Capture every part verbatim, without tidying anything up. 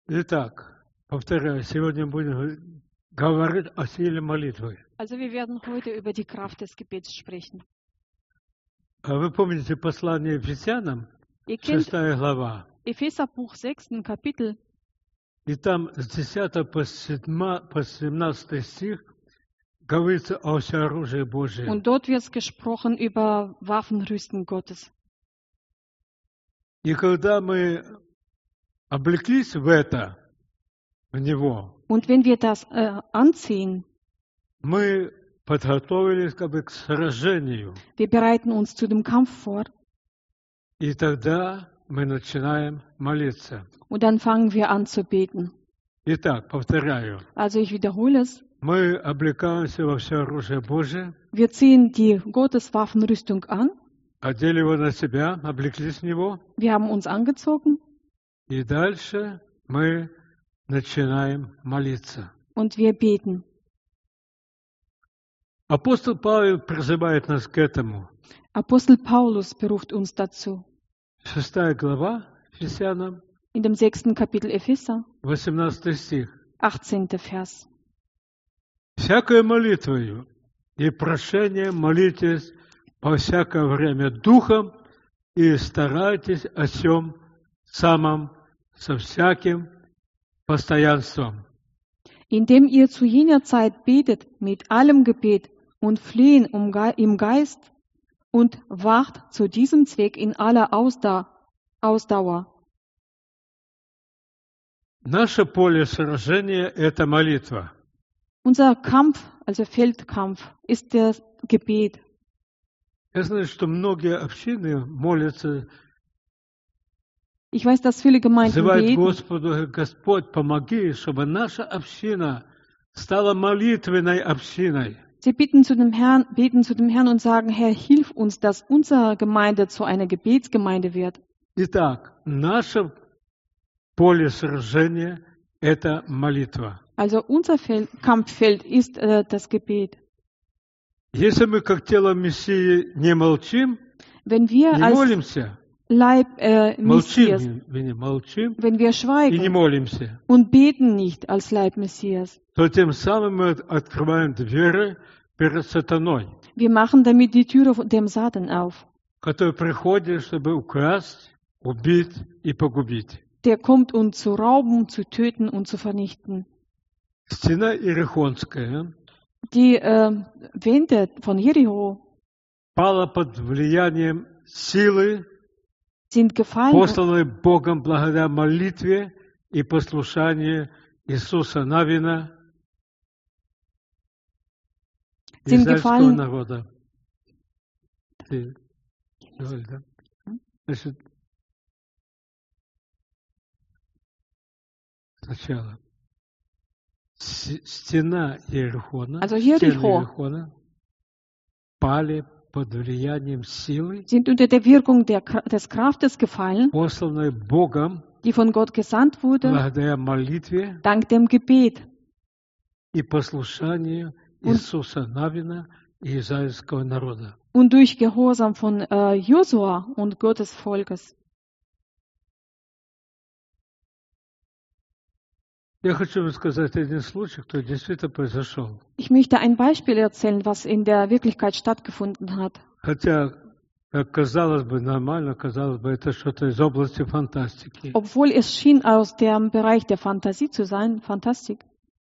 Итак, повторяю, сегодня будем говорить о силе молитвы. Also wir werden heute über die Kraft des Gebets sprechen. А вы помните послание Ефесянам, Ihr kennt шестая глава, Epheserbuch sechsten Kapitel и там с десятого по семнадцатый стих говорится о всеоружии Божьем. und dort wird gesprochen über Waffenrüsten Gottes. И когда мы облеклись в это, в него, Und wenn wir das äh, anziehen, мы подготовились как бы к сражению. wir bereiten uns zu dem Kampf vor И тогда мы начинаем молиться. und dann fangen wir an zu beten. Итак, повторяю. Also ich wiederhole es. Мы облекаемся во всеоружие Божие, Wir ziehen die Gotteswaffenrüstung an. одели его на себя, облеклись в него, Wir haben uns angezogen и дальше мы начинаем молиться. und wir beten. Апостол Павел призывает нас к этому. Apostel Paulus beruft uns dazu. Шестая глава Ефесянам, In dem sechsten Kapitel Epheser, восемнадцатый стих. achtzehnter Vers. «Всякою молитвою и прошением молитесь по всякое время духом и старайтесь о сем самом со всяким постоянством». Indem ihr zu jener Zeit betet mit allem Gebet und Flehen um Ge- im Geist und wacht zu diesem Zweck in aller Ausda- Ausdauer. Наше поле сражения – это молитва. Unser Kampf, also Feldkampf, ist das Gebet. Я знаю, что многие общины молятся, Ich weiß, dass viele Gemeinden взывают beten. Господу, говорят: Господь, помоги, чтобы наша община стала молитвенной общиной. Sie beten zu dem Herrn, beten zu dem Herrn und sagen, Herr, hilf uns, dass unsere Gemeinde zu einer Gebetsgemeinde wird. Итак, наше поле сражения – это молитва. Also unser Feld, Kampffeld ist äh, das Gebet. Если мы, как тело Мессии, не молчим, Wenn wir не als молимся, Leib äh, молчим, Messias, не, не молчим wenn wir и не schweigen молимся, und beten nicht als Leib Messias, то тем самым мы открываем двери перед сатаной, wir machen damit die Türe dem Satan auf. который приходит, чтобы украсть, убить и погубить. Der kommt, um zu rauben, zu töten und zu vernichten. Стена Иерихонская Die äh, Wände von Jericho пала под влиянием силы, sind gefallen, посланной Богом благодаря молитве и послушанию Иисуса Навина, sind израильского gefallen, народа. Ты говори, да? Значит, сначала С- стена Иерихона, Also стены Jericho. Иерихона пали под влиянием силы, sind unter der Wirkung der, Kra- des Kraftes gefallen, посланной Богом die von Gott gesandt wurde, благодаря молитве dank dem Gebet и послушанию Und- Иисуса Навина и израильского народа. und durch Gehorsam von äh, Josua und Gottes Volkes. Я хочу вам сказать один случай, который действительно произошел. Ich möchte ein Beispiel erzählen, was in der Wirklichkeit stattgefunden hat. Хотя, как казалось бы, нормально, казалось бы, это что-то из области фантастики. Obwohl es schien aus dem Bereich der Fantasie zu sein, Fantastik.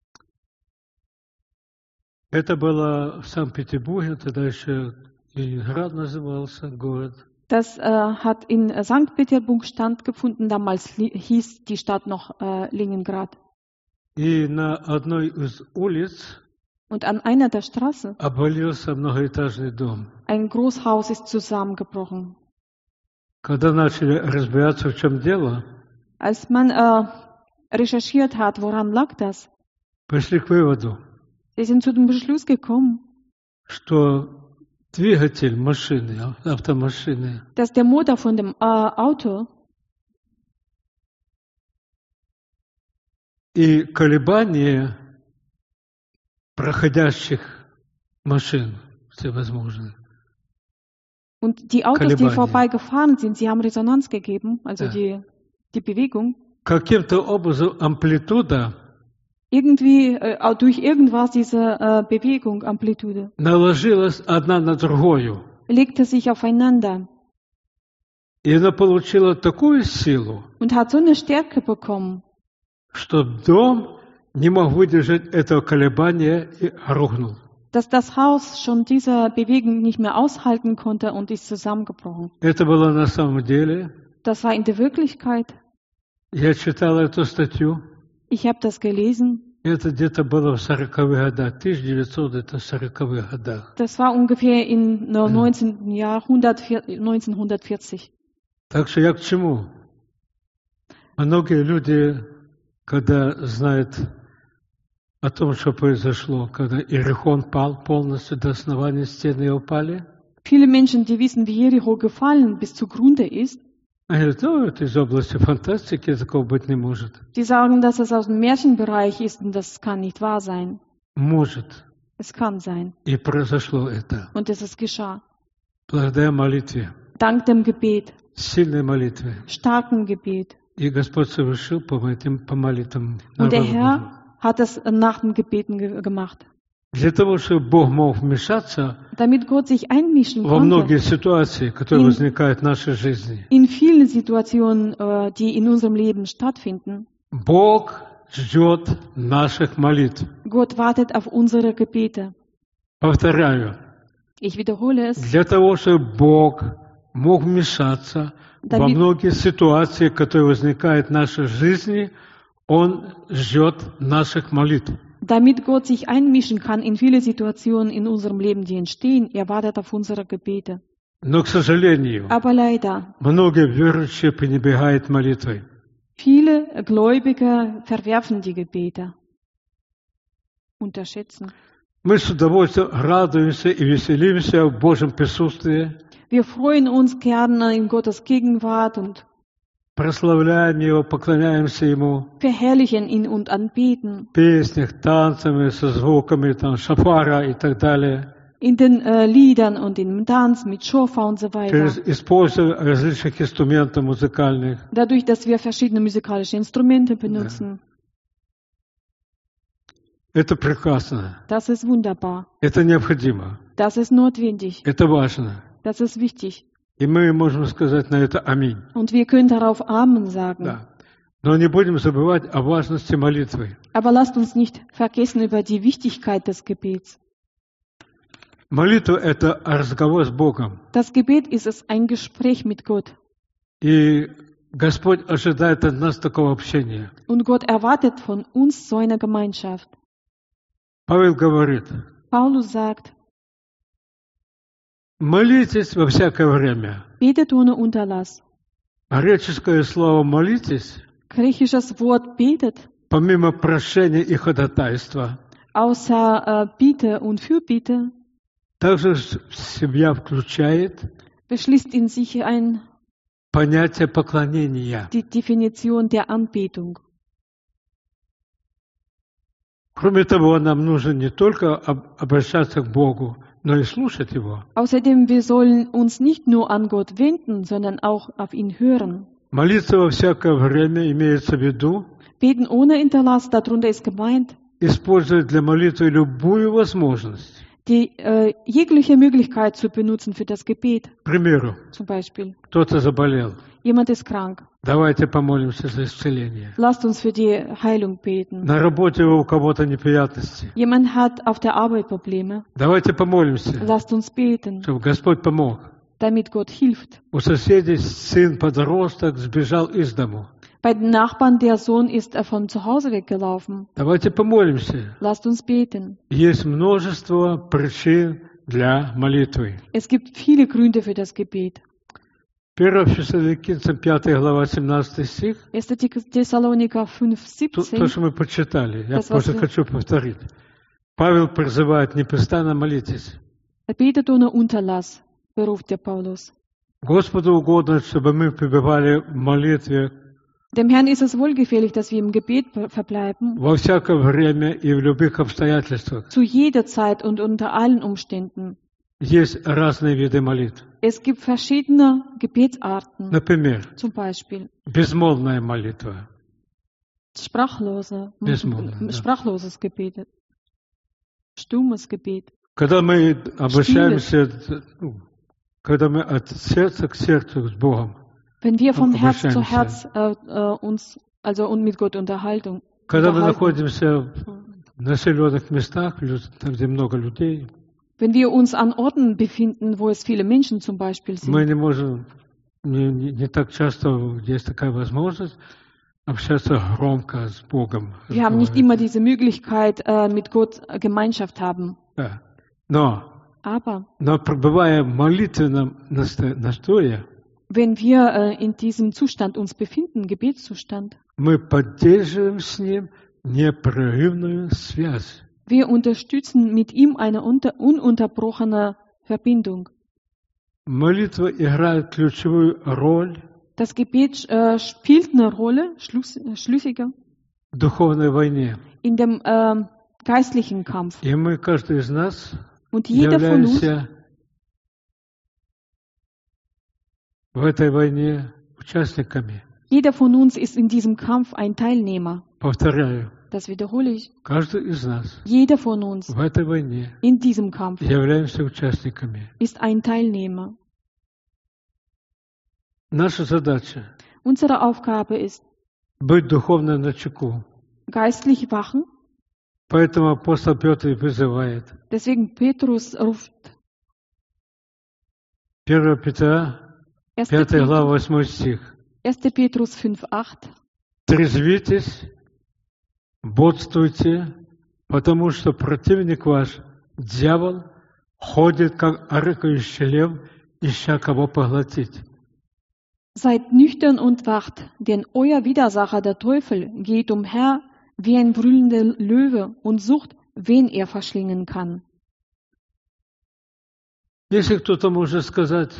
Это было в Санкт-Петербурге, тогда еще Ленинград назывался город. Das äh, hat in äh, Sankt Petersburg stattgefunden, damals li- hieß die Stadt noch äh, Leningrad. И на одной из улиц Und an einer der Straßen, обвалился многоэтажный дом. ein Großhaus ist zusammengebrochen. Когда начали разбираться, в чем дело, Als man äh, recherchiert hat, woran lag das, пришли к выводу, sie sind zu dem Beschluss gekommen, что двигатель машины, автомашины, dass der Motor von dem äh, Auto и колебания проходящих машин всевозможных. und die Autos, die Колебания. vorbeigefahren sind, sie haben Resonanz gegeben, also Ja. die, die Bewegung. каким-то образом амплитуда Irgendwie, äh, auch durch irgendwas, diese äh, Bewegung, Amplitude, наложилась одна на другую. legte sich aufeinander И она получила такую силу, und hat so eine Stärke bekommen, что дом не мог выдержать этого колебания и рухнул. dass das Haus schon diese Bewegung nicht mehr aushalten konnte und ist zusammengebrochen. Это было на самом деле. Das war in der Wirklichkeit. Я читал эту статью. Ich habe das gelesen. Это где-то было в сороковых годах, тысяча девятьсот сороковых годах. Das war ungefähr im neunzehnten Jahr, neunzehnhundertvierzig. Так что я к чему? Многие люди, когда знают о том, что произошло, когда Иерихон пал полностью до основания, стены упали, Viele Menschen, die wissen, wie Jericho gefallen bis zugrunde ist, они говорят, ну, это из области фантастики, такого быть не может. die sagen, dass es aus dem Märchenbereich ist und das kann nicht wahr sein. Может. Es kann sein. И произошло это. Und es ist geschah. Благодаря молитве, Dank dem Gebet, сильной молитве. starkem Gebet. И Господь совершил по этим по молитвам. Und der народа Божьего. Herr hat es nach dem Gebeten ge gemacht. Для того, чтобы Бог мог вмешаться Damit Gott sich einmischen во многие konnte ситуации, которые In- возникают в нашей жизни. in vielen Situationen, äh, die in unserem Leben stattfinden. Бог ждет наших молитв. Gott wartet auf unsere Gebete. Повторяю, Ich wiederhole es, для того, чтобы Бог мог вмешаться во Damit- многие ситуации, которые возникают в нашей жизни, Он ждет наших молитв. damit Gott sich einmischen kann in viele Situationen in unserem Leben, die entstehen. Er wartet auf unsere Gebete. Но, к сожалению, Aber leider, многие верующие пренебрегают молитвой. viele Gläubige verwerfen die Gebete, unterschätzen. Мы с удовольствием радуемся и веселимся в Божьем присутствии, Wir freuen uns gerne in Gottes Gegenwart und прославляем Его, поклоняемся Ему verherrlichen ihn und anbeten. в песнях, танцами, со звуками там, шафара и так далее, In den äh, Liedern und im Tanz mit Schofar und so weiter. через использование различных инструментов музыкальных. Dadurch, dass wir verschiedene musikalische Instrumente benutzen. Это прекрасно, Das ist wunderbar. это необходимо, Das ist notwendig. это важно. Das ist wichtig. И мы можем сказать на это аминь. Und wir können darauf Amen sagen. Да. Но не будем забывать о важности молитвы. Aber lasst uns nicht vergessen über die Wichtigkeit des Gebets. Молитва – это разговор с Богом. Das Gebet ist es ein Gespräch mit Gott. И Господь ожидает от нас такого общения. Und Gott erwartet von uns so eine Gemeinschaft. Павел говорит, Paulus sagt, молитесь во всякое время. betet ohne Unterlass. Греческое слово «молитесь», Griechisches Wort betet, помимо прошения и ходатайства, außer äh, Bitte und Fürbitte, также в себя включает beschließt in sich ein, понятие поклонения. die Definition der Anbetung. Кроме того, нам нужно не только об- обращаться к Богу, но и слушать Его. Außerdem, wir sollen uns nicht nur an Gott wenden, sondern auch auf ihn hören. Молиться во всякое время имеется в виду Beten ohne Unterlass, darunter ist gemeint, использовать для молитвы любую возможность. die äh, jegliche Möglichkeit zu benutzen für das Gebet. К примеру, Zum Beispiel, кто-то заболел. jemand ist krank. Давайте помолимся за исцеление. Lasst uns für die Heilung beten. На работе у кого-то неприятности. Jemand hat auf der Arbeit Probleme. Давайте помолимся, Lasst uns beten, чтобы Господь помог. damit Gott hilft. У соседей сын подросток сбежал из дому. Bei den Nachbarn, der Sohn ist äh, von zu Hause weggelaufen. Давайте помолимся. Lasst uns beten. Есть множество причин для молитвы. Es gibt viele Gründe für das Gebet. первое Фессалоникийцам пятая глава семнадцатый стих. erster Thessaloniker fünf, То, то, siebzehn. что мы прочитали. Я Das, was просто wir- хочу повторить. Павел призывает непрестанно молитесь. Betet ohne Unterlass, beruft der Paulus. Господу угодно, чтобы мы пребывали в молитве Dem Herrn ist es wohlgefällig, dass wir im Gebet ver- verbleiben, во всякое время и в любых обстоятельствах. zu jeder Zeit und unter allen Umständen. Есть разные виды молитв. Es gibt verschiedene Gebetsarten, Например, zum Beispiel безмолвная молитва. Sprachlose, Безмолвно, да. sprachloses Gebet, stummes Gebet. Когда мы обращаемся, ну, когда мы от сердца к сердцу с Богом, Wenn wir vom Herz zu обращаемся, Herz äh, äh, uns, also und mit Gott Unterhaltung, когда мы unterhalten, находимся в населенных местах, лю- там, где много людей, wenn wir uns an Orten befinden, wo es viele Menschen zum Beispiel мы sind, не можем, не, не- не так часто есть такая возможность общаться громко с Богом. wir haben nicht immer diese Möglichkeit, äh, mit Gott äh, Gemeinschaft haben. Да. Но, Aber но пребывая в молитвенном насто- настое, wenn wir äh, in diesem Zustand uns befinden, Gebetszustand, мы поддерживаем с Ним непрерывную связь. wir unterstützen mit ihm eine unter, ununterbrochene Verbindung. Молитва играет ключевую роль Das Gebet äh, spielt eine Rolle, schluss, äh, schlüssiger, в духовной войне. in dem ähm, geistlichen Kampf. И мы, каждый из нас, Und jeder von uns, являемся в этой войне участниками. jeder von uns ist in diesem Kampf ein Teilnehmer. Повторяю, Das wiederhole ich. каждый из нас Jeder von uns в этой войне in diesem Kampf являемся участниками. ist ein Teilnehmer. Наша задача Unsere Aufgabe ist, быть духовно начеку. geistlich wachen. Поэтому апостол Петр и вызывает. Deswegen Petrus ruft первое Петра, erster пятая глава, Petrus, восьмой стих. erster Petrus fünf acht. Трезвитесь, бодствуйте, потому что противник ваш, дьявол, ходит, как рыкающий лев, ища кого поглотить. Seid nüchtern und wacht, denn euer Widersacher, der Teufel, geht umher wie ein brüllender Löwe und sucht, wen er verschlingen kann. Если кто-то может сказать,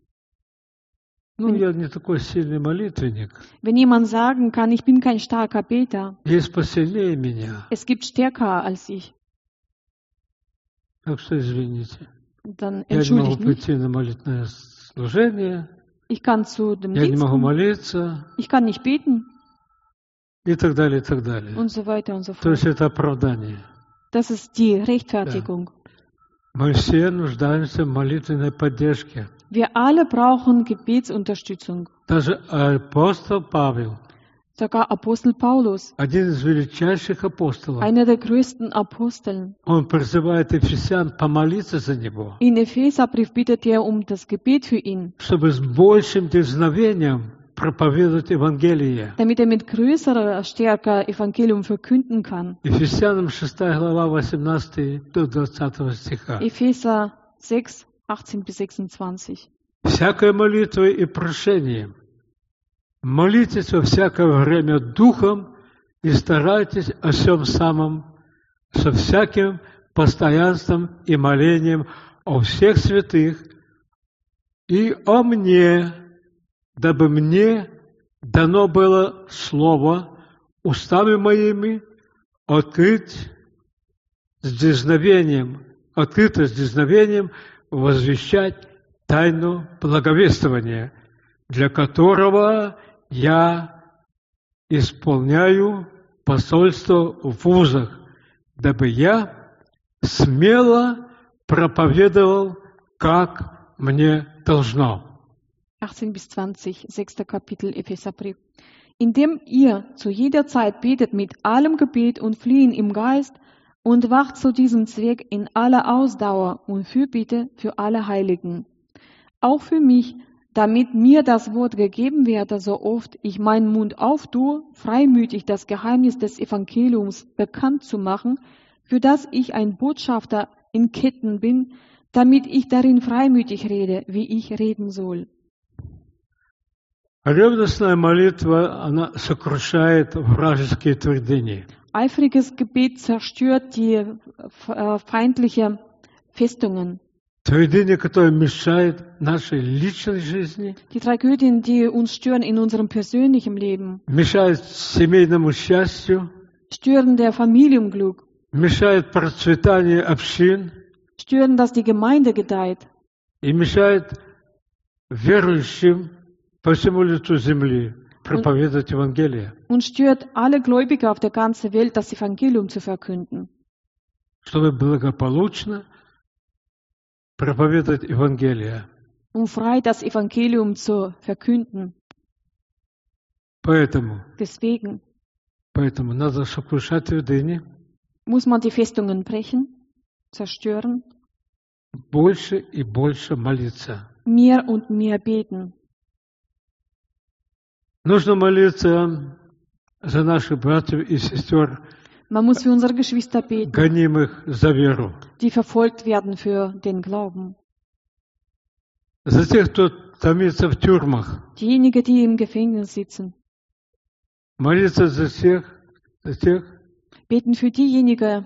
ну, я не такой сильный молитвенник, Wenn jemand sagen kann, ich bin kein starker Beter, есть посильнее меня, es gibt stärker als ich, так что извините. dann Я не могу entschuldigt mich. прийти на молитвенное служение, Ich kann zu dem я не Dienst могу kommen, молиться, ich kann nicht beten и так далее, и так далее. und so weiter und so То fort. есть это оправдание. Das ist die Rechtfertigung. Мы все нуждаемся в молитвенной поддержке. Wir alle brauchen Gebetsunterstützung. Даже апостол Павел, Sogar Apostel Paulus, один из величайших апостолов, einer der größten Aposteln. он призывает ефесян помолиться за него, In Epheserbrief bittet er um das Gebet für ihn, чтобы с большим дерзновением проповедовать Евангелие. damit er mit größerer Stärke Evangelium verkünden kann. Ефесянам шестая глава, восемнадцатого до двадцатого стиха. Epheser sechs, achtzehn bis sechsundzwanzig. Всякой молитвой и прошением молитесь во всякое время духом и старайтесь о всем самом со всяким постоянством и молением о всех святых и о мне, дабы мне дано было слово устами моими открыть с дерзновением, открыто с дерзновением возвещать тайну благовествования, для которого я исполняю посольство в вузах, дабы я смело проповедовал, как мне должно. achtzehn bis zwanzig, sechster Kapitel Epheserbrief. Indem ihr zu jeder Zeit betet mit allem Gebet und Flehen im Geist und wacht zu diesem Zweck in aller Ausdauer und Fürbitte für alle Heiligen. Auch für mich, damit mir das Wort gegeben werde, so oft ich meinen Mund auftue, freimütig das Geheimnis des Evangeliums bekannt zu machen, für das ich ein Botschafter in Ketten bin, damit ich darin freimütig rede, wie ich reden soll. Ревностная молитва, она сокрушает вражеские твердыни. Eifriges Gebet zerstört die äh, feindliche Festungen. Твердыни, которые мешают нашей личной жизни, Die Tragödien, die uns stören in unserem persönlichen Leben, мешают семейному счастью, stören der Familienglück, мешают процветанию общин stören, dass die Gemeinde gedeiht и мешают верующим по всему лицу земли. проповедовать Евангелие. und stört alle Gläubige auf der ganzen Welt, das Evangelium zu verkünden, Чтобы благополучно проповедовать Евангелие. um frei das Evangelium zu verkünden. Поэтому, Deswegen поэтому надо сокрушать твердыни, muss man die Festungen brechen, zerstören, больше и больше молиться. mehr und mehr beten. Нужно молиться за наших братьев и сестер, Man muss für unsere Geschwister beten, гонимых за веру. die verfolgt werden für den Glauben. За тех, кто томится в тюрьмах. Diejenigen, die im Gefängnis sitzen. Молиться за всех, за тех, Beten für diejenigen,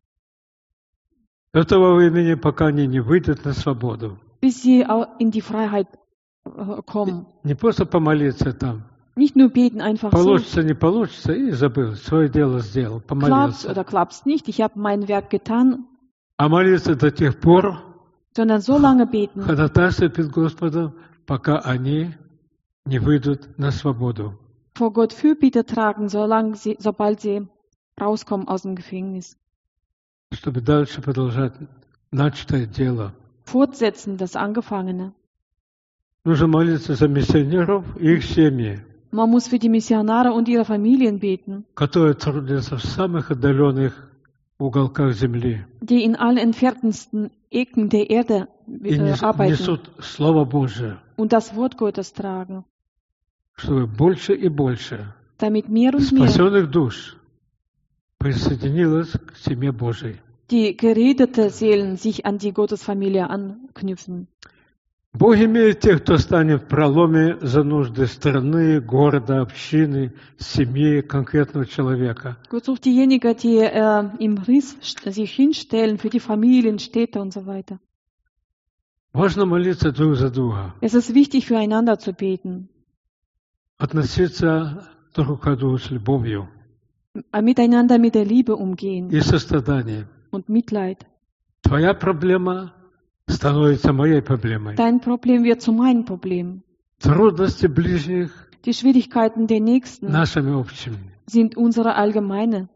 до того времени, пока они не выйдут на свободу. bis sie au- in die Freiheit äh, kommen. Не просто помолиться там. Nicht nur beten einfach so, Получится, не получится, и забыл, свое дело сделал, klappt's помолился. oder klappt's nicht, ich habe mein Werk getan, А молиться до тех пор, sondern so lange beten, ходатайствовать перед Господом, пока они не выйдут на свободу. vor Gott Fürbitte tragen, solange sie, sobald sie rauskommen aus dem Gefängnis. Чтобы дальше продолжать начатое дело. Fortsetzen das Angefangene. Нужно молиться за миссионеров и их семьи, Man muss für die Missionare und ihre Familien beten, которые трудятся в самых отдаленных уголках земли die in allen entferntesten Ecken der Erde и äh, нес- arbeiten несут Слово Божие, und das Wort Gottes tragen, чтобы больше и больше damit mehr und mehr спасенных душ присоединилось к семье Божией. die gerettete Seelen sich an die Gottesfamilie anknüpfen. Бог имеет тех, кто станет в проломе за нужды страны, города, общины, семьи, конкретного человека. Gott sucht diejenigen, die äh, im Riss st- sich hinstellen für die Familien, Städte und so weiter. Важно молиться друг за друга, Es ist wichtig, füreinander zu beten, относиться друг к другу с любовью äh, miteinander mit der Liebe umgehen и состраданием. und Mitleid. Твоя проблема становится моей проблемой. Dein Problem wird zu meinem Problem. Трудности ближних Die Schwierigkeiten der Nächsten нашими общими. sind unsere allgemeine.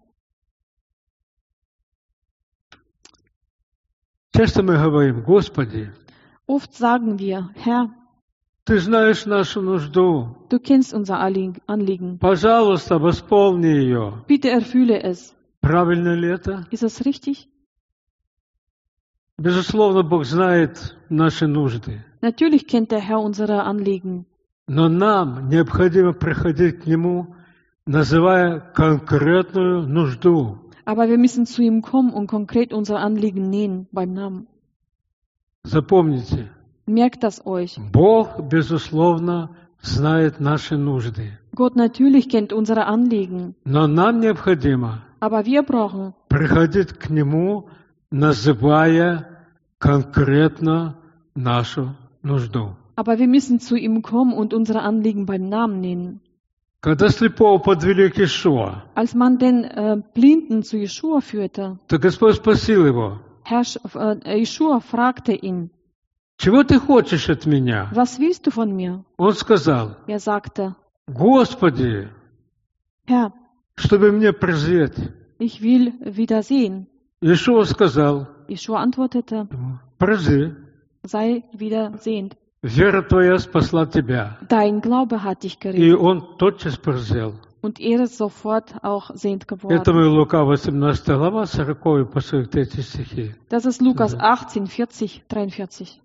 Часто мы говорим: Господи, Oft sagen wir, Herr, Ты знаешь нашу нужду. du kennst unser Anlieg- Anliegen. Пожалуйста, восполни ее. Bitte erfülle es. Правильно ли это? Ist das richtig? Безусловно, Бог знает наши нужды. Natürlich kennt der Herr unsere Anliegen. Но нам необходимо приходить к Нему, называя конкретную нужду. Aber wir müssen zu ihm kommen und konkret unsere Anliegen nennen beim Namen. Запомните, Merkt das euch. Бог, безусловно, знает наши нужды. Gott natürlich kennt unsere Anliegen. Но нам необходимо Aber wir brauchen, приходить к Нему, называя конкретно нашу нужду. aber wir müssen zu ihm kommen und unsere Anliegen beim Namen nennen. Когда слепого подвели к Иешуа, Als man den äh, Blinden zu Jeschua führte, то Господь спросил его: Herr, Sch- äh, Jeschua fragte ihn, «Чего ты хочешь от меня?» was willst du von mir? Он сказал: Er sagte, «Господи, Herr, чтобы мне прозреть». ich will wieder sehen. Иешуа сказал Jeschua antwortete, ему: «Прозри, sei wieder sehend. вера твоя спасла тебя». Dein Glaube hat dich И gerettet. он тотчас прозрел. Und er ist sofort auch sehend Это geworden. мы Лука восемнадцатая глава, сороковой по сорок третий стихи. Das ist Lukas achtzehn, vierzig, dreiundvierzig.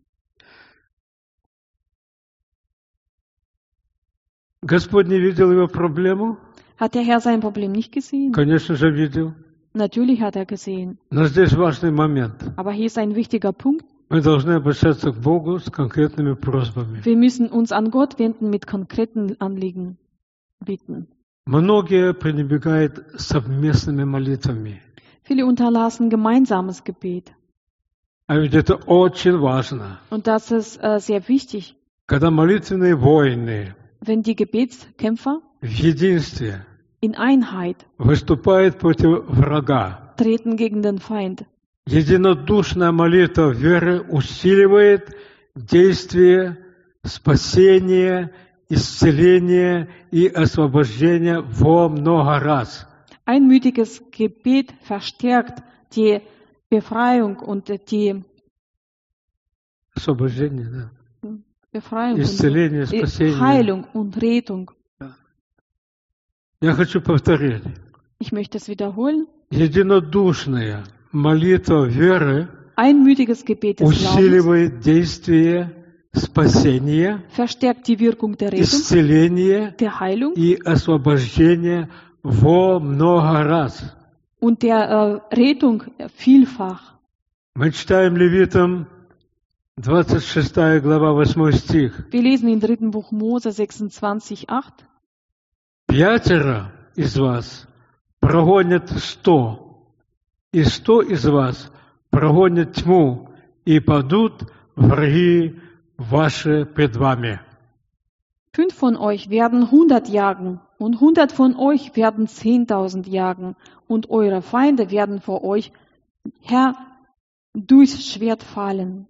Господь не видел его проблему? Hat der Herr sein Problem nicht gesehen? Конечно же видел. Natürlich hat er gesehen. Но здесь важный момент. Aber hier ist ein wichtiger Punkt. Мы должны обращаться к Богу с конкретными просьбами. Wir müssen uns an Gott wenden mit konkreten Anliegen. Bitten. Многие пренебрегают совместными молитвами. Viele unterlassen gemeinsames Gebet. А ведь это очень важно. Und das ist äh, sehr wichtig, Когда молитвенные воины wenn die Gebetskämpfer в единстве in Einheit выступают против врага. treten gegen den Feind. Единодушная молитва веры усиливает действие спасения исцеление и освобождение во много раз. Einmütiges Gebet verstärkt die Befreiung und die Освобождение, да. Befreiung Исцеление, und die спасение. Heilung und Rettung. Я хочу повторить. Ich möchte es wiederholen. Единодушная молитва веры Einmütiges Gebet des Glaubens усиливает действие спасения, verstärkt die Wirkung der Rettung, исцеления der Heilung и освобождения во много раз. und der äh, Rettung vielfach. Мы читаем Левитам двадцать шестая глава, восьмой стих. Wir lesen im dritten Buch Mose sechsundzwanzig, acht. Пятеро из вас прогонят сто, и сто из вас прогонят тьму, и падут враги ваши пред вами. Fünf von euch werden hundert jagen, und hundert von euch werden zehntausend jagen, und eure Feinde werden vor euch her durchs Schwert fallen.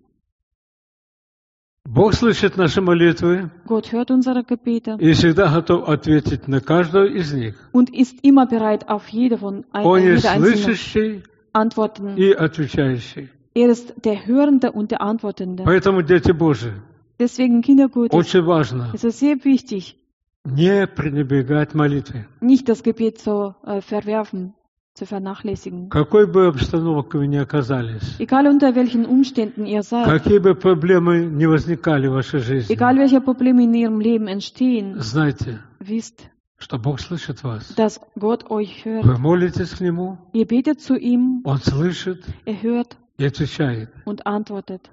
Бог слышит наши молитвы Gott hört unsere Gebete и всегда готов ответить на каждую из них. und ist immer bereit, auf jede von ein, Он есть jede einzelne слышащий Antworten. и отвечающий. Er ist der Hörende und der Antwortende. Поэтому, дети Божии, Deswegen, Kinder Gottes, очень важно ist es sehr wichtig, не пренебрегать молитве. nicht das Gebet zu äh, verwerfen, zu vernachlässigen. Какой бы обстановке вы ни оказались, Egal unter welchen Umständen ihr seid, какие бы проблемы ни возникали в вашей жизни, egal welche Probleme in ihrem Leben entstehen, знайте, wisst, что Бог слышит вас. dass Gott euch hört. Вы молитесь к Нему, Ihr betet zu ihm, Он слышит er hört и отвечает. und antwortet.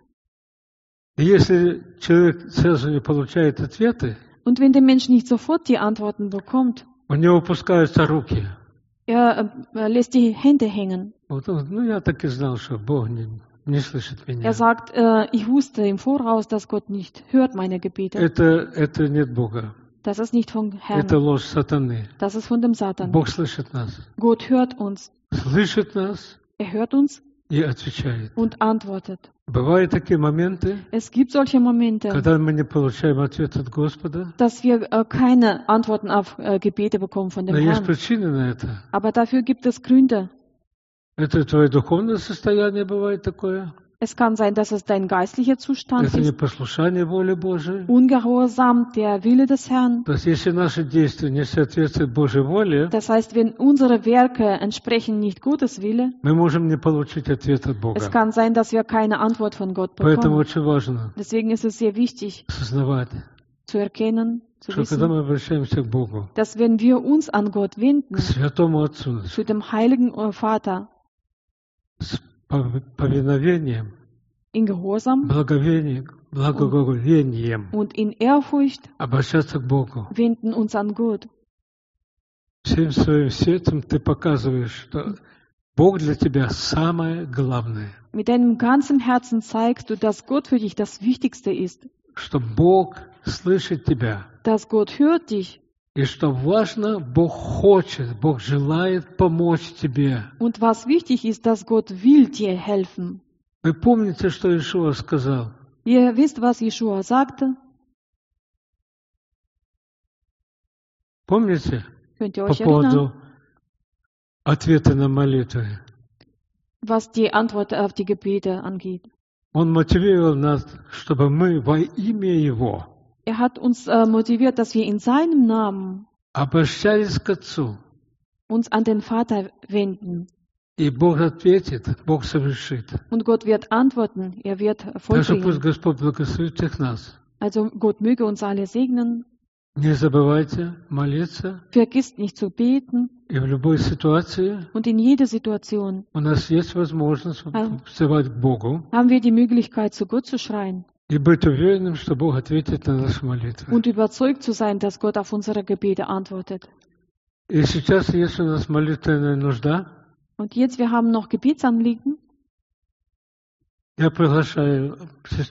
И если человек сразу не получает ответы, Und wenn der Mensch nicht sofort die Antworten bekommt, у него опускаются руки. er äh, lässt die Hände hängen. Вот он, ну, я так и знал, что Бог не, не слышит меня. Er sagt, äh, ich wusste im Voraus, dass Gott nicht hört meine Gebete. Это, это нет Бога. Das ist nicht vom Это Herrn, ложь сатаны. das ist von dem Satan. Бог слышит нас. Gott hört uns, Слышит нас er hört uns и отвечает. und antwortet. Бывают такие моменты, Es gibt solche Momente, когда мы не получаем ответ от Господа, dass wir äh, keine Antworten auf äh, Gebete bekommen von dem но есть Herrn. причины на это. Aber dafür gibt es Gründe. Это твое духовное состояние бывает такое. Es kann sein, dass es dein geistlicher Zustand Это ist, непослушание воли Божией. Ungehorsam, der Wille des Herrn. То есть, если наши действия не соответствуют Божьей воле, Das heißt, wenn unsere Werke entsprechen nicht Gottes Wille, мы можем не получить ответ от Бога. es kann sein, dass wir keine Antwort von Gott Поэтому bekommen. очень важно Deswegen ist es sehr wichtig осознавать, zu erkennen, zu что когда wissen, мы обращаемся к Богу, dass wenn wir uns an Gott к wenden, Святому Отцу, zu dem heiligen Vater, с пов- повиновением, in Gehorsam благовением, благоговением, und in Ehrfurcht обращаться к Богу. wenden uns an Gott. Всем своим сердцем ты показываешь, что Бог для тебя самое главное. Mit deinem ganzen Herzen zeigst du, dass Gott für dich das Wichtigste ist, Что Бог слышит тебя. dass Gott hört dich. И что важно, Бог хочет, Бог желает помочь тебе. Und was wichtig ist, dass Gott will dir helfen. Вы помните, что Иешуа сказал? Ihr wisst, was Jeschua sagte? Помните? Könnt ihr По euch erinnern, поводу ответа на молитвы. was die Antwort auf die Gebete angeht? Он мотивировал нас, чтобы мы во имя Его Er hat uns äh, motiviert, dass wir in seinem Namen обращались к Отцу. uns an den Vater wenden. И Бог ответит, Бог совершит. Und Gott wird antworten, er wird Так что пусть vollbringen. Господь благословит всех нас. Also Gott möge uns alle segnen. Не забывайте молиться. Vergisst nicht zu beten. И в любой ситуации Und in jeder Situation у нас есть возможность А. взывать к Богу haben wir die Möglichkeit, zu Gott zu schreien и быть уверенным, что Бог ответит на наши молитвы. und überzeugt zu sein, dass Gott auf unsere Gebete antwortet. И сейчас, если у нас молитвенная нужда, Und jetzt, wir haben noch Gebetsanliegen. я приглашаю